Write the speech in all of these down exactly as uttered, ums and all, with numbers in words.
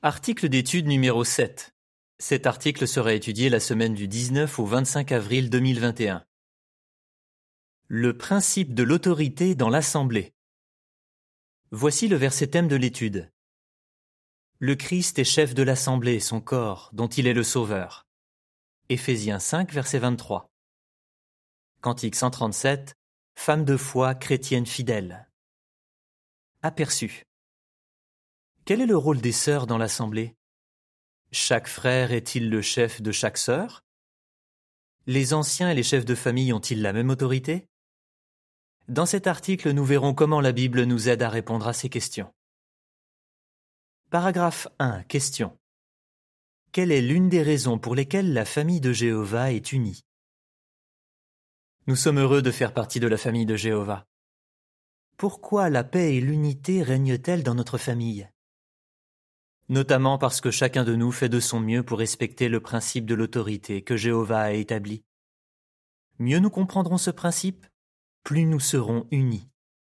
Article d'étude numéro sept. Cet article sera étudié la semaine du dix-neuf au vingt-cinq avril deux mille vingt et un. Le principe de l'autorité dans l'Assemblée. Voici le verset thème de l'étude. Le Christ est chef de l'Assemblée, son corps, dont il est le sauveur. Éphésiens cinq, verset vingt-trois. Cantique cent trente-sept. Femme de foi, chrétienne fidèle. Aperçu. Quel est le rôle des sœurs dans l'Assemblée? Chaque frère est-il le chef de chaque sœur? Les anciens et les chefs de famille ont-ils la même autorité? Dans cet article, nous verrons comment la Bible nous aide à répondre à ces questions. Paragraphe un. Question. Quelle est l'une des raisons pour lesquelles la famille de Jéhovah est unie? Nous sommes heureux de faire partie de la famille de Jéhovah. Pourquoi la paix et l'unité règnent-elles dans notre famille? Notamment parce que chacun de nous fait de son mieux pour respecter le principe de l'autorité que Jéhovah a établi. Mieux nous comprendrons ce principe, plus nous serons unis.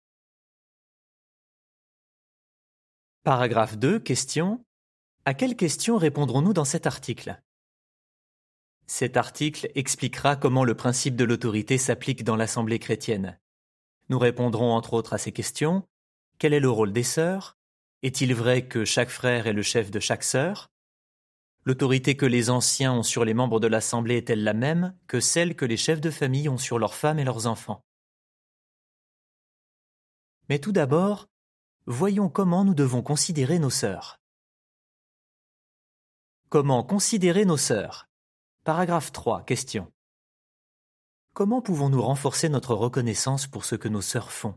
Paragraphe deux. Question. À quelle question répondrons-nous dans cet article? Cet article expliquera comment le principe de l'autorité s'applique dans l'Assemblée chrétienne. Nous répondrons entre autres à ces questions. Quel est le rôle des sœurs? Est-il vrai que chaque frère est le chef de chaque sœur? L'autorité que les anciens ont sur les membres de l'Assemblée est-elle la même que celle que les chefs de famille ont sur leurs femmes et leurs enfants? Mais tout d'abord, voyons comment nous devons considérer nos sœurs. Comment considérer nos sœurs? Paragraphe trois. Question. Comment pouvons-nous renforcer notre reconnaissance pour ce que nos sœurs font?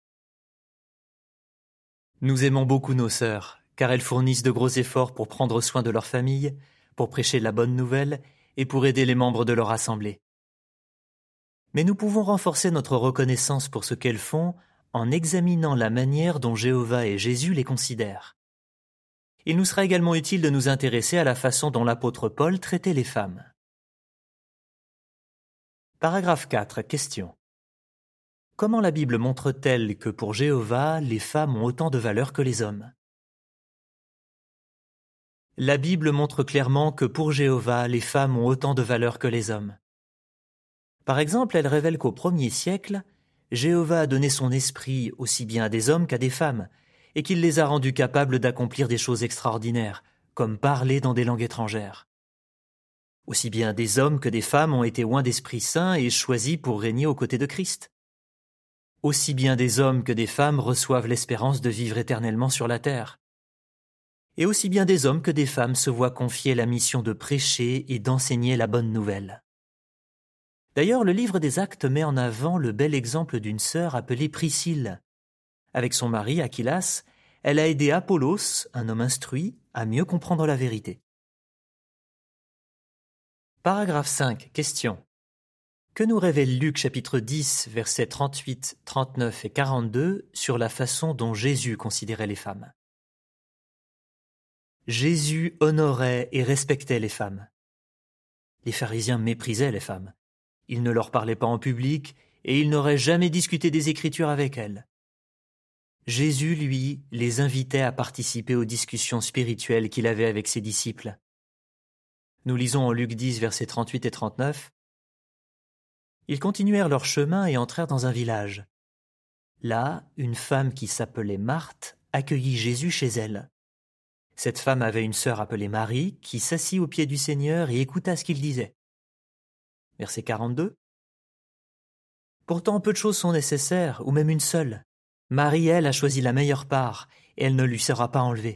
Nous aimons beaucoup nos sœurs, car elles fournissent de gros efforts pour prendre soin de leur famille, pour prêcher la bonne nouvelle et pour aider les membres de leur assemblée. Mais nous pouvons renforcer notre reconnaissance pour ce qu'elles font en examinant la manière dont Jéhovah et Jésus les considèrent. Il nous sera également utile de nous intéresser à la façon dont l'apôtre Paul traitait les femmes. Paragraphe quatre. Question. Comment la Bible montre-t-elle que pour Jéhovah, les femmes ont autant de valeur que les hommes? La Bible montre clairement que pour Jéhovah, les femmes ont autant de valeur que les hommes. Par exemple, elle révèle qu'au premier siècle, Jéhovah a donné son esprit aussi bien à des hommes qu'à des femmes, et qu'il les a rendus capables d'accomplir des choses extraordinaires, comme parler dans des langues étrangères. Aussi bien des hommes que des femmes ont été oints d'Esprit Saint et choisis pour régner aux côtés de Christ. Aussi bien des hommes que des femmes reçoivent l'espérance de vivre éternellement sur la terre. Et aussi bien des hommes que des femmes se voient confier la mission de prêcher et d'enseigner la bonne nouvelle. D'ailleurs, le livre des Actes met en avant le bel exemple d'une sœur appelée Priscille. Avec son mari, Aquilas, elle a aidé Apollos, un homme instruit, à mieux comprendre la vérité. Paragraphe cinq. Question. Que nous révèle Luc chapitre dix, versets trente-huit, trente-neuf et quarante-deux sur la façon dont Jésus considérait les femmes? Jésus honorait et respectait les femmes. Les pharisiens méprisaient les femmes. Il ne leur parlait pas en public et il n'aurait jamais discuté des Écritures avec elles. Jésus, lui, les invitait à participer aux discussions spirituelles qu'il avait avec ses disciples. Nous lisons en Luc dix, versets trente-huit et trente-neuf. Ils continuèrent leur chemin et entrèrent dans un village. Là, une femme qui s'appelait Marthe accueillit Jésus chez elle. Cette femme avait une sœur appelée Marie qui s'assit aux pieds du Seigneur et écouta ce qu'il disait. Verset quarante-deux. Pourtant peu de choses sont nécessaires, ou même une seule. Marie, elle, a choisi la meilleure part, et elle ne lui sera pas enlevée.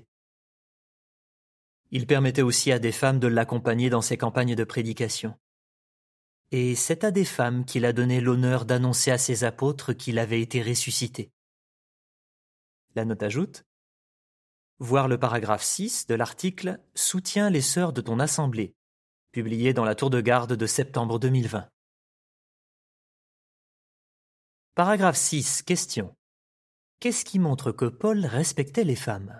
Il permettait aussi à des femmes de l'accompagner dans ses campagnes de prédication. Et c'est à des femmes qu'il a donné l'honneur d'annoncer à ses apôtres qu'il avait été ressuscité. La note ajoute. Voir le paragraphe six de l'article « Soutiens les sœurs de ton assemblée », publié dans la Tour de Garde de septembre deux mille vingt. Paragraphe six. Question. Qu'est-ce qui montre que Paul respectait les femmes?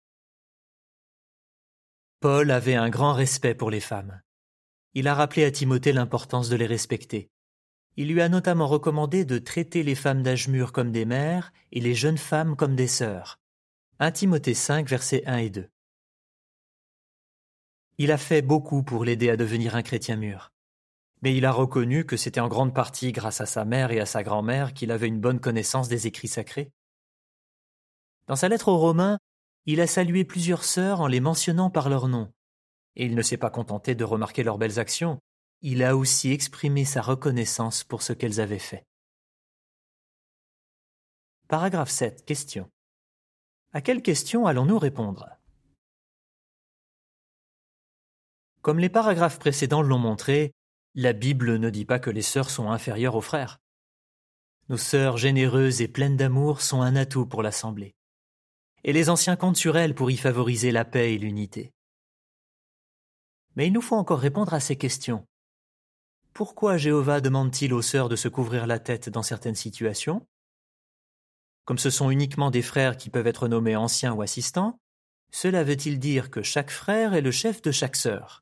Paul avait un grand respect pour les femmes. Il a rappelé à Timothée l'importance de les respecter. Il lui a notamment recommandé de traiter les femmes d'âge mûr comme des mères et les jeunes femmes comme des sœurs. un Timothée cinq, versets un et deux. Il a fait beaucoup pour l'aider à devenir un chrétien mûr. Mais il a reconnu que c'était en grande partie grâce à sa mère et à sa grand-mère qu'il avait une bonne connaissance des écrits sacrés. Dans sa lettre aux Romains, il a salué plusieurs sœurs en les mentionnant par leur nom. Et il ne s'est pas contenté de remarquer leurs belles actions, il a aussi exprimé sa reconnaissance pour ce qu'elles avaient fait. Paragraphe sept. Question. À quelle question allons-nous répondre? Comme les paragraphes précédents l'ont montré, la Bible ne dit pas que les sœurs sont inférieures aux frères. Nos sœurs généreuses et pleines d'amour sont un atout pour l'Assemblée. Et les anciens comptent sur elles pour y favoriser la paix et l'unité. Mais il nous faut encore répondre à ces questions. Pourquoi Jéhovah demande-t-il aux sœurs de se couvrir la tête dans certaines situations? Comme ce sont uniquement des frères qui peuvent être nommés anciens ou assistants, cela veut-il dire que chaque frère est le chef de chaque sœur?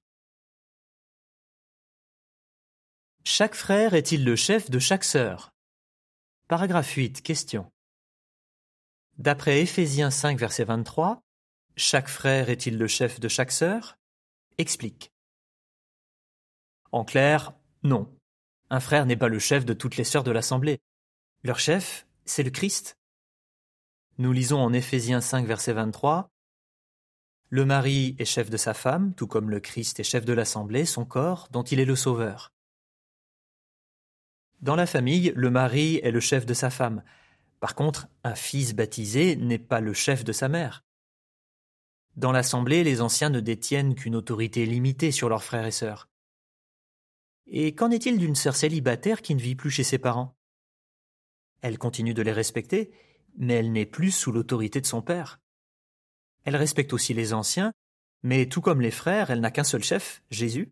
Chaque frère est-il le chef de chaque sœur? Paragraphe huit. Question. D'après Éphésiens cinq, verset vingt-trois, chaque frère est-il le chef de chaque sœur? Explique. En clair, non. Un frère n'est pas le chef de toutes les sœurs de l'Assemblée. Leur chef, c'est le Christ. Nous lisons en Éphésiens cinq, verset vingt-trois, « Le mari est chef de sa femme, tout comme le Christ est chef de l'Assemblée, son corps, dont il est le sauveur. » Dans la famille, le mari est le chef de sa femme. Par contre, un fils baptisé n'est pas le chef de sa mère. Dans l'Assemblée, les anciens ne détiennent qu'une autorité limitée sur leurs frères et sœurs. Et qu'en est-il d'une sœur célibataire qui ne vit plus chez ses parents? Elle continue de les respecter, mais elle n'est plus sous l'autorité de son père. Elle respecte aussi les anciens, mais tout comme les frères, elle n'a qu'un seul chef, Jésus.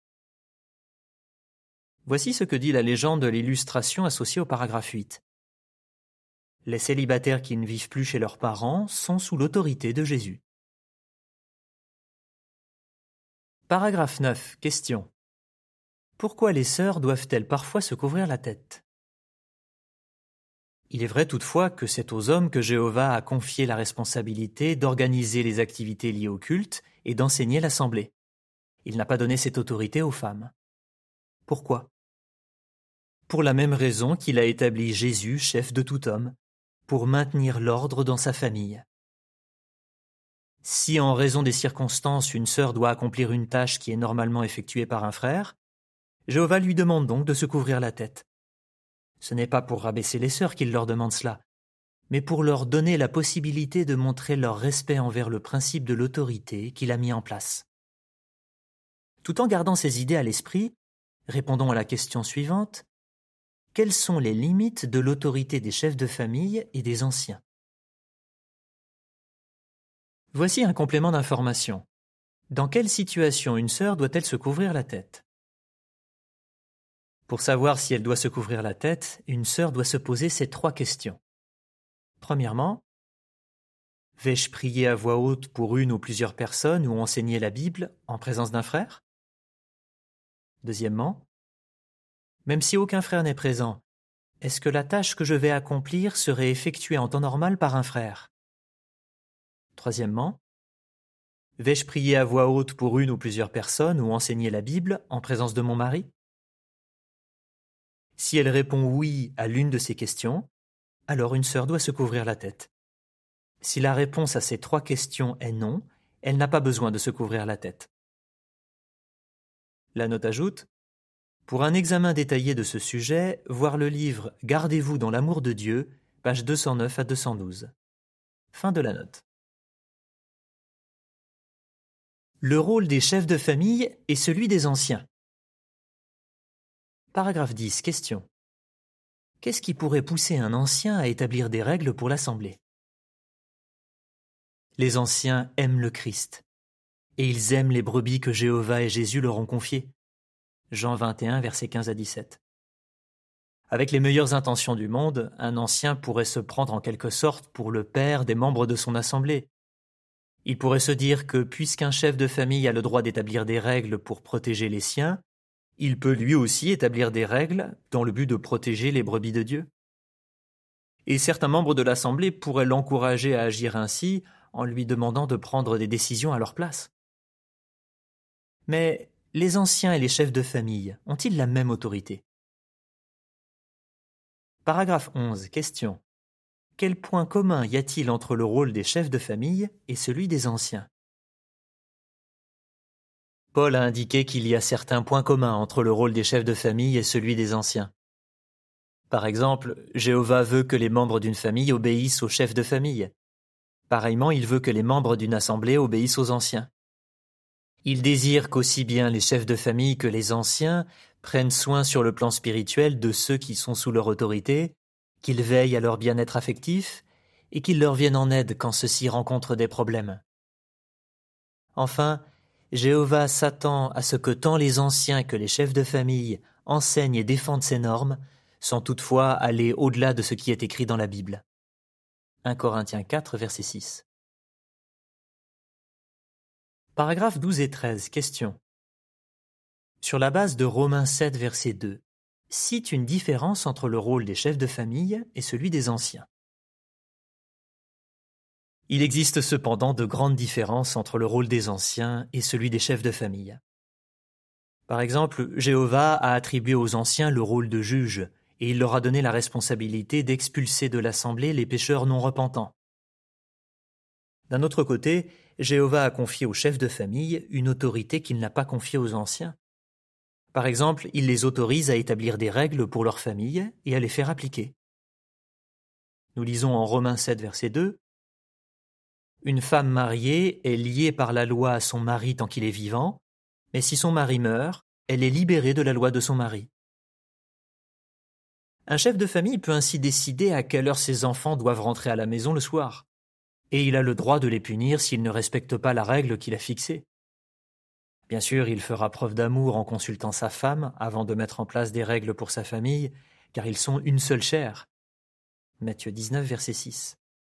Voici ce que dit la légende de l'illustration associée au paragraphe huit. Les célibataires qui ne vivent plus chez leurs parents sont sous l'autorité de Jésus. Paragraphe neuf. Question. Pourquoi les sœurs doivent-elles parfois se couvrir la tête? Il est vrai toutefois que c'est aux hommes que Jéhovah a confié la responsabilité d'organiser les activités liées au culte et d'enseigner l'Assemblée. Il n'a pas donné cette autorité aux femmes. Pourquoi? Pour la même raison qu'il a établi Jésus chef de tout homme, pour maintenir l'ordre dans sa famille. Si en raison des circonstances une sœur doit accomplir une tâche qui est normalement effectuée par un frère, Jéhovah lui demande donc de se couvrir la tête. Ce n'est pas pour rabaisser les sœurs qu'il leur demande cela, mais pour leur donner la possibilité de montrer leur respect envers le principe de l'autorité qu'il a mis en place. Tout en gardant ces idées à l'esprit, répondons à la question suivante. Quelles sont les limites de l'autorité des chefs de famille et des anciens? Voici un complément d'information. Dans quelle situation une sœur doit-elle se couvrir la tête? Pour savoir si elle doit se couvrir la tête, une sœur doit se poser ces trois questions. Premièrement, vais-je prier à voix haute pour une ou plusieurs personnes ou enseigner la Bible en présence d'un frère? Deuxièmement, même si aucun frère n'est présent, est-ce que la tâche que je vais accomplir serait effectuée en temps normal par un frère? Troisièmement, vais-je prier à voix haute pour une ou plusieurs personnes ou enseigner la Bible en présence de mon mari? Si elle répond oui à l'une de ces questions, alors une sœur doit se couvrir la tête. Si la réponse à ces trois questions est non, elle n'a pas besoin de se couvrir la tête. La note ajoute: pour un examen détaillé de ce sujet, voir le livre « Gardez-vous dans l'amour de Dieu », pages deux cent neuf à deux cent douze. Fin de la note. Le rôle des chefs de famille est celui des anciens. Paragraphe dix. Question. Qu'est-ce qui pourrait pousser un ancien à établir des règles pour l'Assemblée? Les anciens aiment le Christ, et ils aiment les brebis que Jéhovah et Jésus leur ont confiées. Jean vingt et un, versets quinze à dix-sept. Avec les meilleures intentions du monde, un ancien pourrait se prendre en quelque sorte pour le père des membres de son assemblée. Il pourrait se dire que puisqu'un chef de famille a le droit d'établir des règles pour protéger les siens, il peut lui aussi établir des règles dans le but de protéger les brebis de Dieu. Et certains membres de l'assemblée pourraient l'encourager à agir ainsi en lui demandant de prendre des décisions à leur place. Mais les anciens et les chefs de famille ont-ils la même autorité? Paragraphe onze. Question. Quel point commun y a-t-il entre le rôle des chefs de famille et celui des anciens? Paul a indiqué qu'il y a certains points communs entre le rôle des chefs de famille et celui des anciens. Par exemple, Jéhovah veut que les membres d'une famille obéissent aux chefs de famille. Pareillement, il veut que les membres d'une assemblée obéissent aux anciens. Il désire qu'aussi bien les chefs de famille que les anciens prennent soin sur le plan spirituel de ceux qui sont sous leur autorité, qu'ils veillent à leur bien-être affectif et qu'ils leur viennent en aide quand ceux-ci rencontrent des problèmes. Enfin, Jéhovah s'attend à ce que tant les anciens que les chefs de famille enseignent et défendent ces normes, sans toutefois aller au-delà de ce qui est écrit dans la Bible. un Corinthiens quatre, verset six. Paragraphes douze et treize. Question. Sur la base de Romains sept, verset deux, cite une différence entre le rôle des chefs de famille et celui des anciens. Il existe cependant de grandes différences entre le rôle des anciens et celui des chefs de famille. Par exemple, Jéhovah a attribué aux anciens le rôle de juge, et il leur a donné la responsabilité d'expulser de l'assemblée les pécheurs non repentants. D'un autre côté, Jéhovah a confié aux chefs de famille une autorité qu'il n'a pas confiée aux anciens. Par exemple, il les autorise à établir des règles pour leur famille et à les faire appliquer. Nous lisons en Romains sept, verset deux, « Une femme mariée est liée par la loi à son mari tant qu'il est vivant, mais si son mari meurt, elle est libérée de la loi de son mari. » Un chef de famille peut ainsi décider à quelle heure ses enfants doivent rentrer à la maison le soir, et il a le droit de les punir s'ils ne respectent pas la règle qu'il a fixée. Bien sûr, il fera preuve d'amour en consultant sa femme avant de mettre en place des règles pour sa famille, car ils sont une seule chair. Matthieu dix-neuf, verset six.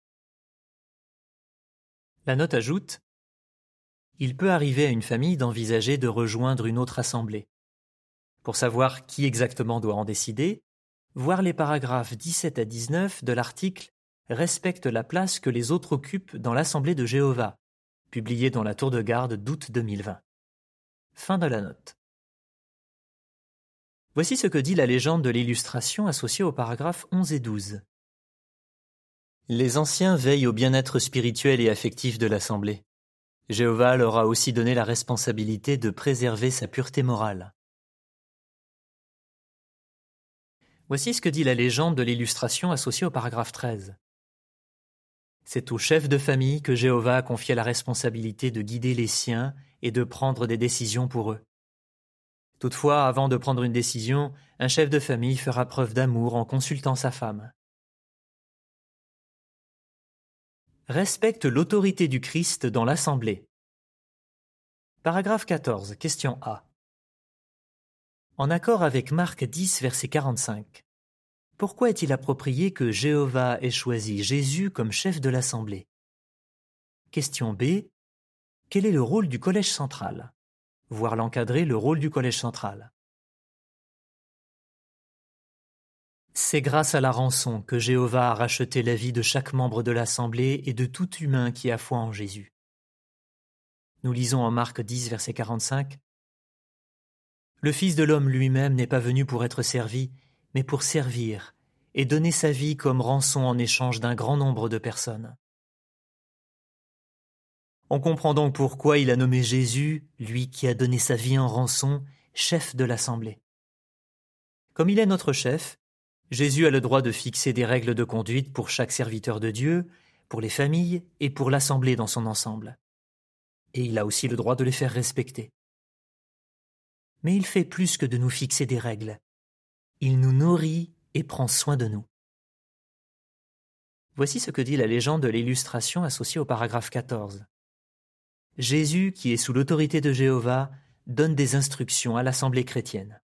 La note ajoute « Il peut arriver à une famille d'envisager de rejoindre une autre assemblée. Pour savoir qui exactement doit en décider, voir les paragraphes dix-sept à dix-neuf de l'article « Respecte la place que les autres occupent dans l'Assemblée de Jéhovah », publié dans la Tour de Garde d'août deux mille vingt. Fin de la note. Voici ce que dit la légende de l'illustration associée aux paragraphes onze et douze. Les anciens veillent au bien-être spirituel et affectif de l'assemblée. Jéhovah leur a aussi donné la responsabilité de préserver sa pureté morale. Voici ce que dit la légende de l'illustration associée au paragraphe treize. C'est au chef de famille que Jéhovah a confié la responsabilité de guider les siens et de prendre des décisions pour eux. Toutefois, avant de prendre une décision, un chef de famille fera preuve d'amour en consultant sa femme. Respecte l'autorité du Christ dans l'Assemblée. Paragraphe quatorze, question A. En accord avec Marc dix, verset quarante-cinq, pourquoi est-il approprié que Jéhovah ait choisi Jésus comme chef de l'Assemblée? Question B. Quel est le rôle du collège central? Voir l'encadrer, le rôle du collège central. C'est grâce à la rançon que Jéhovah a racheté la vie de chaque membre de l'Assemblée et de tout humain qui a foi en Jésus. Nous lisons en Marc dix, verset quarante-cinq. Le Fils de l'homme lui-même n'est pas venu pour être servi, mais pour servir et donner sa vie comme rançon en échange d'un grand nombre de personnes. On comprend donc pourquoi il a nommé Jésus, lui qui a donné sa vie en rançon, chef de l'Assemblée. Comme il est notre chef, Jésus a le droit de fixer des règles de conduite pour chaque serviteur de Dieu, pour les familles et pour l'Assemblée dans son ensemble. Et il a aussi le droit de les faire respecter. Mais il fait plus que de nous fixer des règles. Il nous nourrit et prend soin de nous. Voici ce que dit la légende de l'illustration associée au paragraphe quatorze. Jésus, qui est sous l'autorité de Jéhovah, donne des instructions à l'Assemblée chrétienne.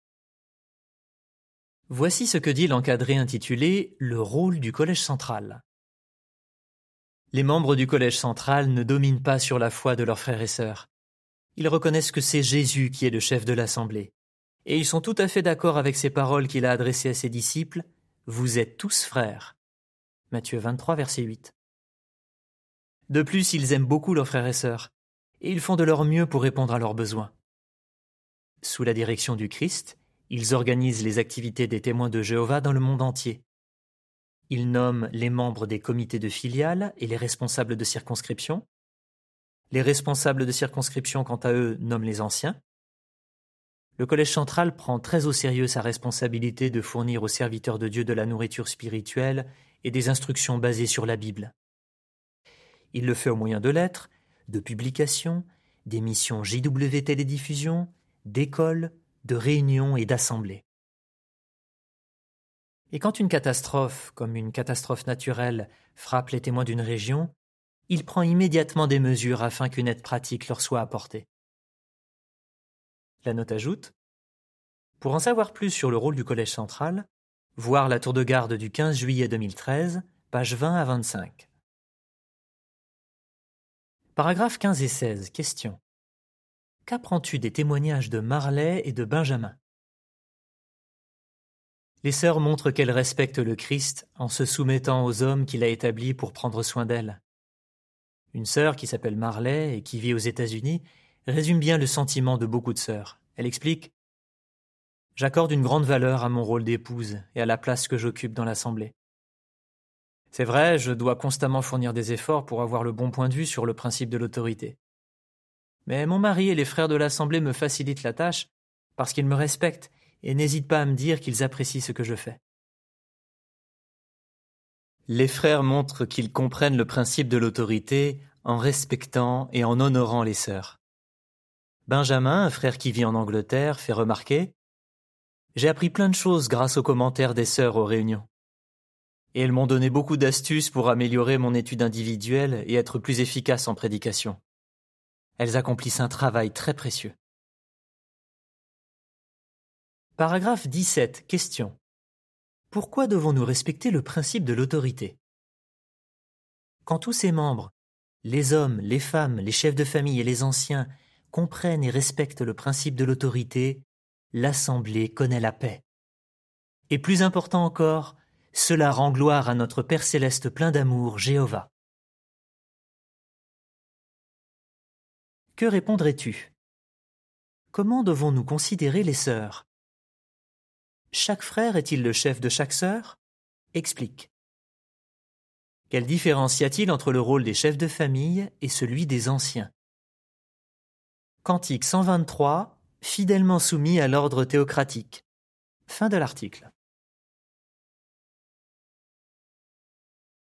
Voici ce que dit l'encadré intitulé « Le rôle du collège central ». Les membres du collège central ne dominent pas sur la foi de leurs frères et sœurs. Ils reconnaissent que c'est Jésus qui est le chef de l'Assemblée. Et ils sont tout à fait d'accord avec ces paroles qu'il a adressées à ses disciples « Vous êtes tous frères ». Matthieu vingt-trois, verset huit. De plus, ils aiment beaucoup leurs frères et sœurs. et ils font de leur mieux pour répondre à leurs besoins. Sous la direction du Christ, ils organisent les activités des témoins de Jéhovah dans le monde entier. Ils nomment les membres des comités de filiales et les responsables de circonscription. Les responsables de circonscription, quant à eux, nomment les anciens. Le Collège central prend très au sérieux sa responsabilité de fournir aux serviteurs de Dieu de la nourriture spirituelle et des instructions basées sur la Bible. Il le fait au moyen de lettres, de publications, d'émissions J W télédiffusion, d'écoles, de réunions et d'assemblées. Et quand une catastrophe, comme une catastrophe naturelle, frappe les témoins d'une région, il prend immédiatement des mesures afin qu'une aide pratique leur soit apportée. La note ajoute: pour en savoir plus sur le rôle du Collège central, voir la tour de garde du quinze juillet deux mille treize, pages vingt à vingt-cinq. Paragraphes quinze et seize, question. Qu'apprends-tu des témoignages de Marley et de Benjamin? Les sœurs montrent qu'elles respectent le Christ en se soumettant aux hommes qu'il a établis pour prendre soin d'elles. Une sœur qui s'appelle Marley et qui vit aux États-Unis résume bien le sentiment de beaucoup de sœurs. Elle explique: « J'accorde une grande valeur à mon rôle d'épouse et à la place que j'occupe dans l'Assemblée. C'est vrai, je dois constamment fournir des efforts pour avoir le bon point de vue sur le principe de l'autorité. Mais mon mari et les frères de l'Assemblée me facilitent la tâche parce qu'ils me respectent et n'hésitent pas à me dire qu'ils apprécient ce que je fais. » Les frères montrent qu'ils comprennent le principe de l'autorité en respectant et en honorant les sœurs. Benjamin, un frère qui vit en Angleterre, fait remarquer: « J'ai appris plein de choses grâce aux commentaires des sœurs aux réunions. Et elles m'ont donné beaucoup d'astuces pour améliorer mon étude individuelle et être plus efficace en prédication. Elles accomplissent un travail très précieux. » Paragraphe dix-sept, question. Pourquoi devons-nous respecter le principe de l'autorité? Quand tous ses membres, les hommes, les femmes, les chefs de famille et les anciens, comprennent et respectent le principe de l'autorité, l'Assemblée connaît la paix. Et plus important encore, cela rend gloire à notre Père céleste plein d'amour, Jéhovah. Que répondrais-tu? Comment devons-nous considérer les sœurs? Chaque frère est-il le chef de chaque sœur? Explique. Quelle différence y a-t-il entre le rôle des chefs de famille et celui des anciens? Cantique cent vingt-trois, fidèlement soumis à l'ordre théocratique. Fin de l'article.